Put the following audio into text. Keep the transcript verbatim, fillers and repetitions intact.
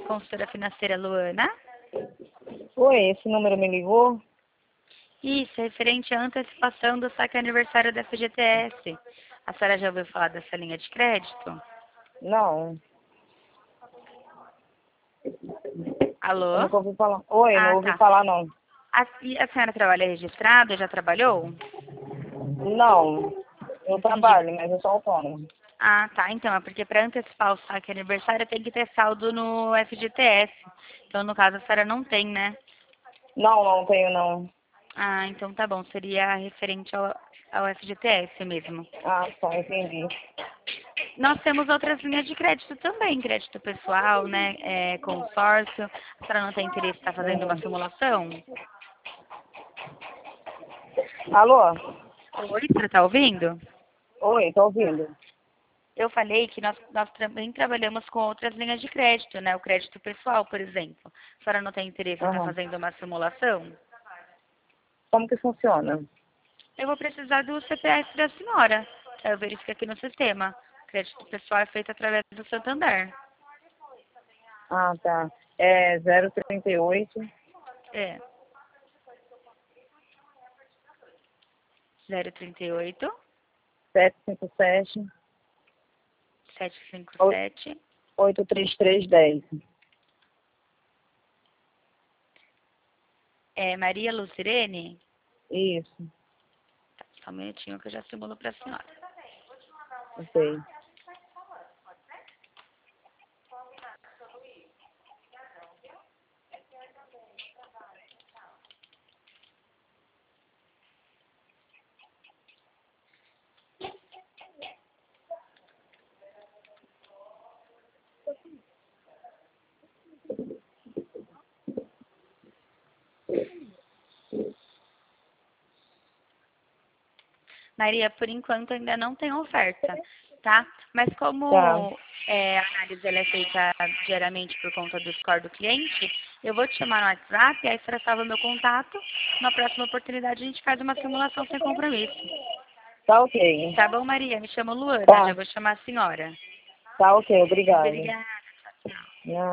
consultora financeira Luana. Oi, esse número me ligou? Isso, referente à antecipação do saque aniversário da F G T S. A senhora já ouviu falar dessa linha de crédito? Não, Alô? eu nunca ouvi falar. Oi, não Ah, ouvi tá. falar não. A, e a senhora trabalha registrada? Já trabalhou? Não, eu Entendi. trabalho, mas eu sou autônoma. Ah, tá. Então, é porque para antecipar o saque aniversário tem que ter saldo no F G T S. Então, no caso, a senhora não tem, né? Não, não tenho não. Ah, então tá bom. Seria referente ao, ao F G T S mesmo. Ah, só entendi. Nós temos outras linhas de crédito também, crédito pessoal, né, é, consórcio. A senhora não tem interesse em estar fazendo uma Uhum. simulação? Alô? Oi, você está ouvindo? Oi, tô ouvindo. Eu falei que nós, nós também trabalhamos com outras linhas de crédito, né, o crédito pessoal, por exemplo. A senhora não tem interesse em estar Uhum. fazendo uma simulação? Como que funciona? Eu vou precisar do C P F da senhora. Eu verifico aqui no sistema. O crédito pessoal é feito através do Santander. Ah, tá. É zero trinta e oito, É. zero trinta e oito, sete cinco sete, sete cinco sete. oito três três dez. É Maria Lucirene? Isso, Tá, só um minutinho que eu já simulo para a senhora. ok. Maria, por enquanto ainda não tem oferta, tá? Mas Tá, como é, a análise ela é feita diariamente por conta do score do cliente, eu vou te chamar no WhatsApp, aí você salva meu contato. Na próxima oportunidade a gente faz uma simulação sem compromisso. tá ok. Tá bom, Maria? Me chamo Luana, já Tá, vou chamar a senhora. tá ok, obrigado. Obrigada. Tchau, tchau. Não.